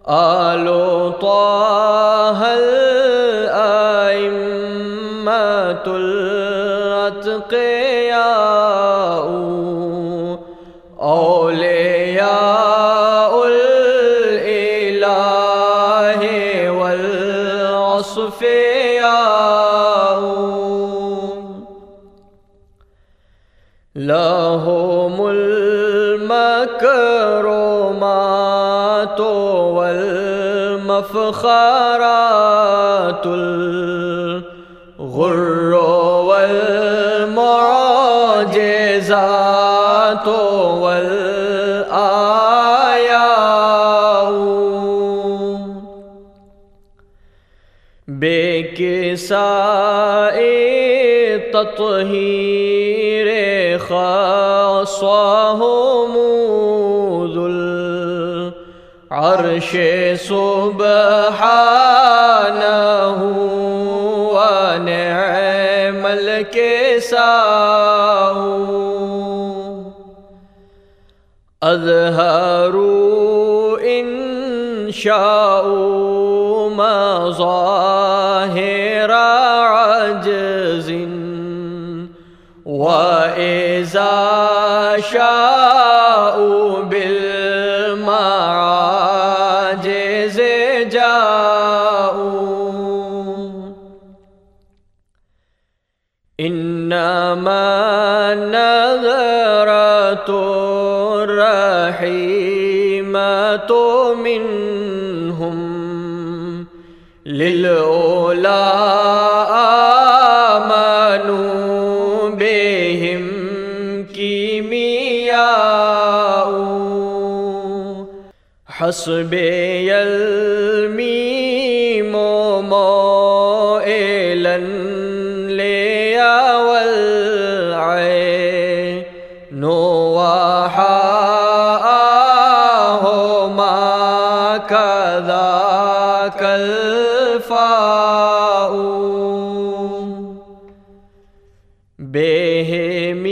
آل طه الأئمة الأتقياء أولياء الإله والأصفياء لهم المكرمات والمفخرات الغر والمعجزات والآيات بكساء التطهير خاصهم ذو العرش سبحانه ونعم الكساء أظهروا إن شاءوا مظاهر عجز وإذا شاءوا بالمعاجز جاءوا إنما النظرة الرحيمة منهم للأولى آمنوا بهم كيمياء حسبي الميم موئلا ليا والعين وحاءهما كذاك الفاء بهم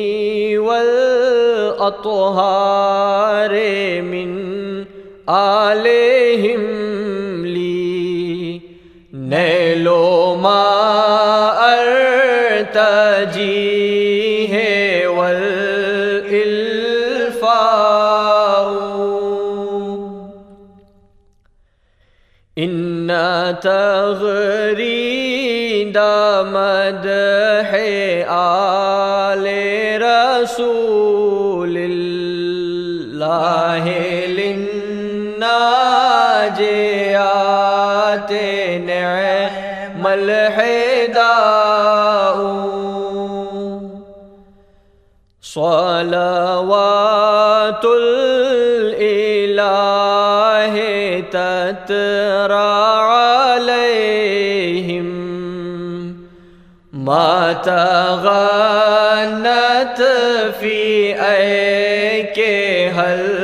والأطهار من آلهم لي نيل ما أرتجيه والإلفاء إن تغريد مدح آل رسول الله للناجيات نعم الحداء صلوات الإله تترى عليهم ما تغنت في أيكها